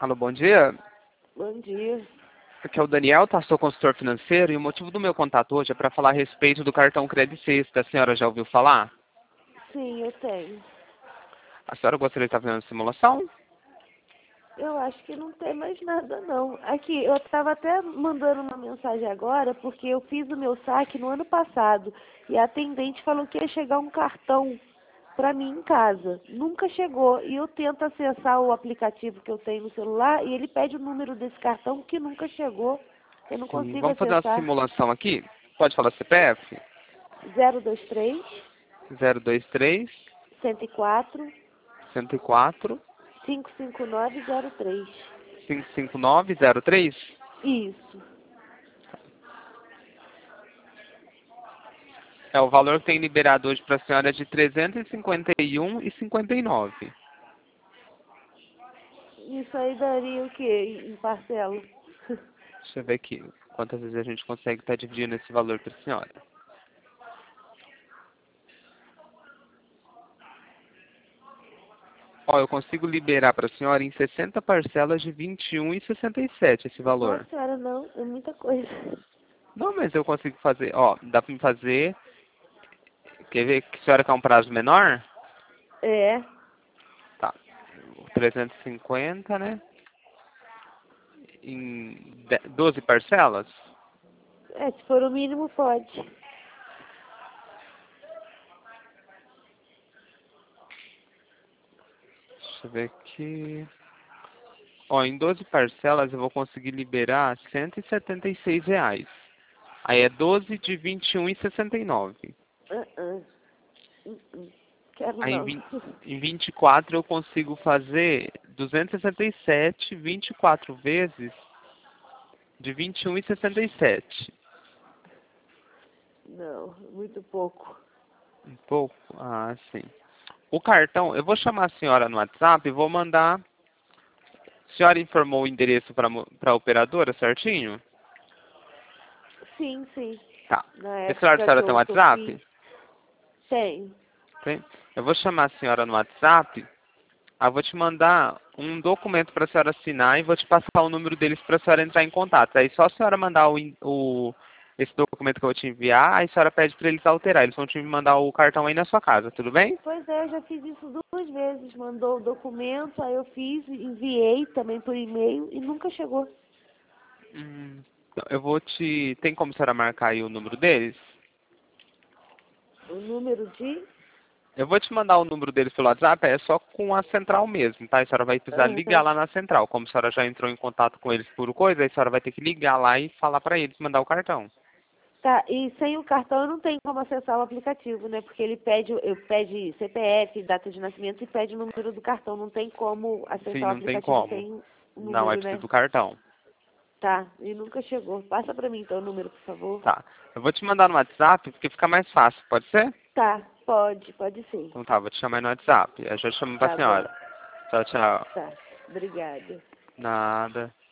Alô, bom dia. Bom dia. Aqui é o Daniel, sou consultor financeiro, e o motivo do meu contato hoje é para falar a respeito do cartão Credit Sexta. A senhora já ouviu falar? Sim, eu tenho. A senhora gostaria de estar fazendo a simulação? Eu acho que não tem mais nada, não. Aqui, eu estava até mandando uma mensagem agora, porque eu fiz o meu saque no ano passado. E a atendente falou que ia chegar um cartão para mim em casa. Nunca chegou. E eu tento acessar o aplicativo que eu tenho no celular e ele pede o número desse cartão que nunca chegou. Eu não Sim. consigo Vamos fazer uma acessar. simulação aqui? Pode falar CPF? 023 023 104 104 55903. 55903. Isso. O valor que tem liberado hoje para a senhora é de 351,59. Isso aí daria o quê em parcela? Deixa eu ver aqui quantas vezes a gente consegue estar dividindo esse valor para a senhora. Ó, eu consigo liberar para a senhora em 60 parcelas de 21,67 esse Nossa valor. senhora, não, é muita coisa. Não, mas eu consigo fazer, ó, dá para me fazer. Quer ver que a senhora quer um prazo menor? É, Tá. 350, né? Em 12 parcelas? se for o mínimo pode. Deixa eu ver aqui. Ó, em 12 parcelas eu vou conseguir liberar R$ 176. Aí é 12 de 21,69. Uh-uh. Uh-uh. Quero Aí não. em 24 eu consigo fazer 267, 24 vezes de 21,67. Não, muito pouco. Um pouco? Ah, sim. O cartão, eu vou chamar a senhora no WhatsApp e vou mandar. A senhora informou o endereço para a operadora, certinho? Sim, sim. Tá. Na Esse celular da época senhora tem que eu fiz. WhatsApp? Tem. Tem? Eu vou chamar a senhora no WhatsApp. Eu vou te mandar um documento para a senhora assinar e vou te passar o número deles para a senhora entrar em contato. Aí só a senhora mandar esse documento que eu vou te enviar, aí a senhora pede para eles alterar. Eles vão te mandar o cartão aí na sua casa, tudo bem? Pois é, eu já fiz isso 2 vezes. Mandou o documento, aí eu fiz, enviei também por e-mail e nunca chegou. Então, eu vou te... Tem como a senhora marcar aí o número deles? O número de. Eu vou te mandar o número deles pelo WhatsApp, é só com a central mesmo, tá? A senhora vai precisar ligar Aham. lá na central. Como a senhora já entrou em contato com eles por coisa, aí a senhora vai ter que ligar lá e falar para eles mandar o cartão. Tá, e sem o cartão eu não tenho como acessar o aplicativo, né? Porque ele pede CPF, data de nascimento e pede o número do cartão. Não tem como Sim, acessar o não tem aplicativo como. sem o Não, é número, preciso né? do cartão. Tá, e nunca chegou. Passa pra mim então o número, por favor. Tá. Eu vou te mandar no WhatsApp porque fica mais fácil, pode ser? Tá, pode sim. Então tá, vou te chamar aí no WhatsApp. Eu já chamo pra Tá bom, senhora. Tchau, tchau. tá. Obrigada. Nada.